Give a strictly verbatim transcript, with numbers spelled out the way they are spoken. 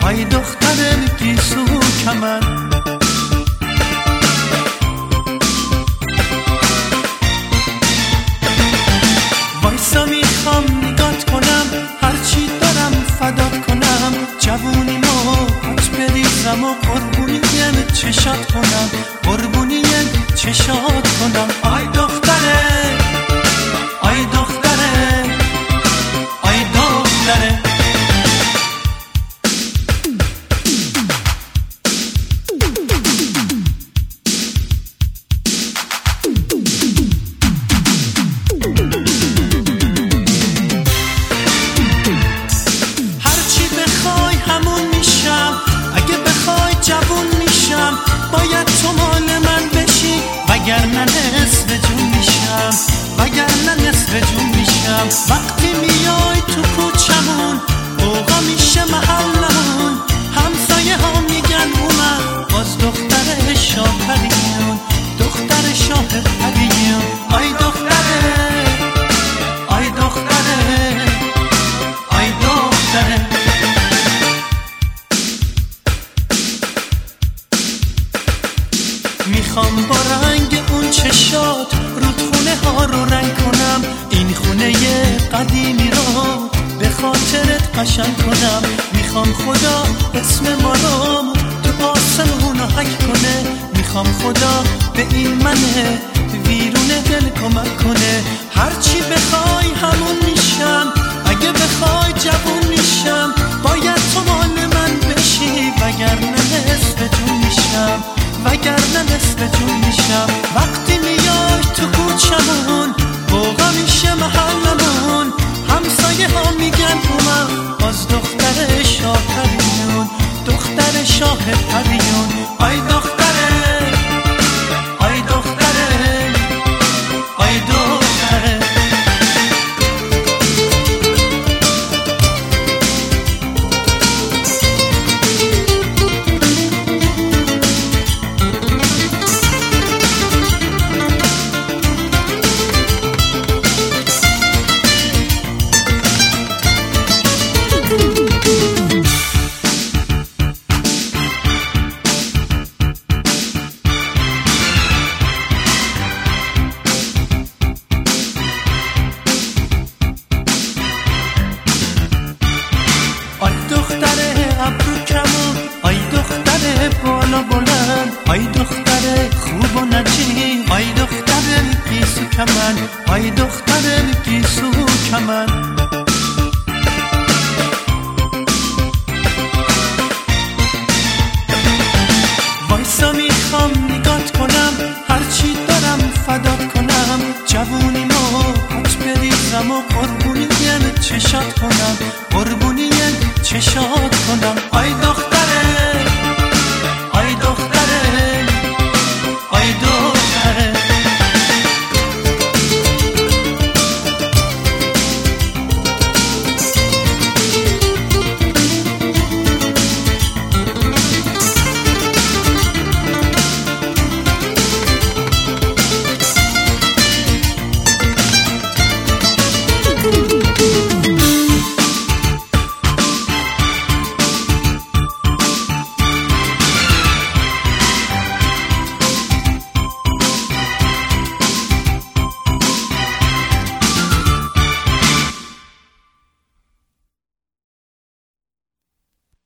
آی دختر گیسو کمن. وایسا میخوام نگات کنم، هرچی دارم فدات کنم، جوونی ما پت بریزم و قربونی چشات کنم، قربونی چشات کنم. آی دختره آی دختره آی دختره. هرچی بخوای همون میشم، اگه بخوای جوون میشم، باید تو مال من بشی وگرنه نصف جون میشم، وگرنه نصف جون میشم. وقتی میای تو کوچمون اوقا میشه محلمون، همسایه ها میگن اومد باز دختر شاه پریون، دختر شاه پریون. آی دختره آی دختره آی دختره. میخوام با رنگ اون چشات رودخونه ها رو رنگ کنم، این خونه قدیمی رو به خاطرت قشنگ کنم. میخوام خدا اسم ما رو تو آسمون حک کنه، میخوام خدا به این من ویرون دل کمک کنه. هرچی بخوای همون میشم، اگه بخوای جوون میشم، باید تو مال من بشی وگرنه نصف جون میشم، وگرنه نصف جون میشم. وقتی میای تو کوچمون بوغا میشه محلمون، همسایه ها میگن اومد باز دختر شاه پریون، دختر شاه پریون. آی دختره آی دختره آی دختره. آی دختر ابرو کمون، آی دختر بالا بلند، آی دختر خوب و نجیب، آی دختر گیسو کمن، آی دختر گیسو کمن.